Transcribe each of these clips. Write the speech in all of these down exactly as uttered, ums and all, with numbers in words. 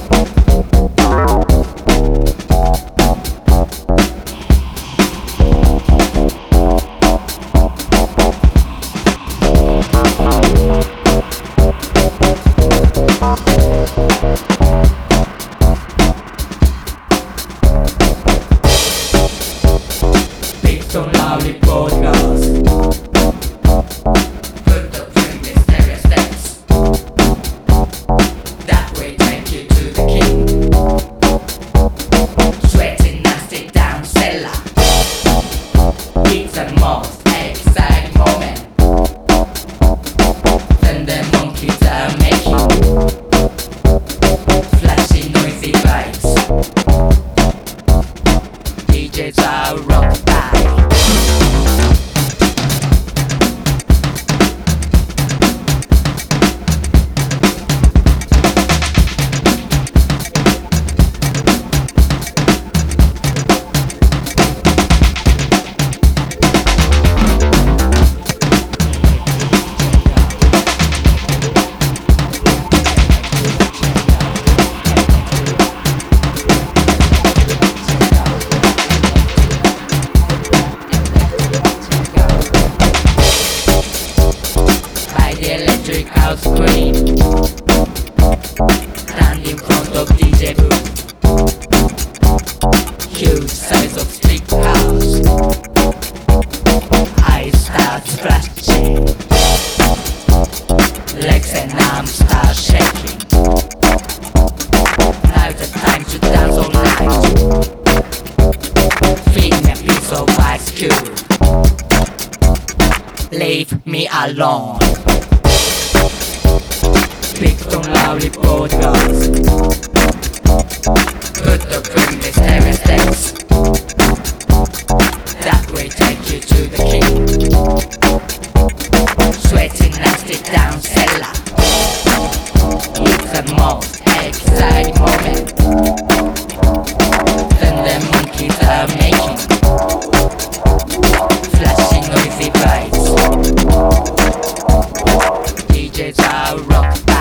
Don't loudly broadcast. Put the previous stereo steps. That way take you to the king. Sweating nasty down cellar. It's the most exciting moment. Then the monkeys are making flashy noisy vibes. D Js are rock by. Electric house screen. Stand in front of D J booth. Huge size of speaker house. Eyes start flashing. Legs and arms start shaking. Now's the time to dance all night. Feed me a piece of ice cube. Leave me alone. Big tone loudly broadcast. Put the previous stereo steps. That way take you to the king. Sweating nasty down cellar. It's the most exciting moment. Then the monkeys are making flashy noisy vibes. D Js are rock by.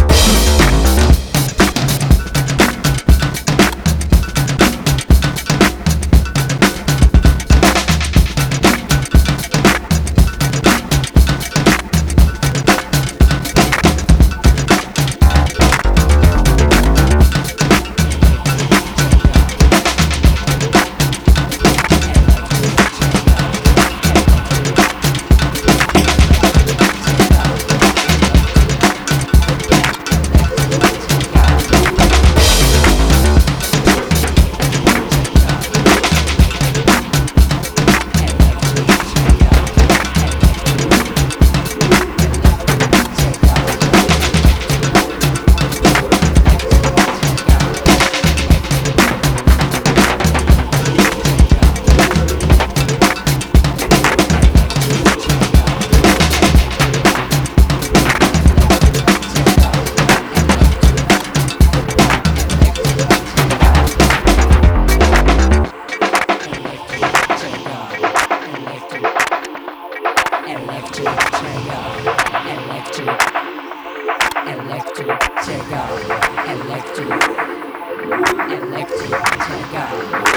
Electric, check out. Electric, electric, check out.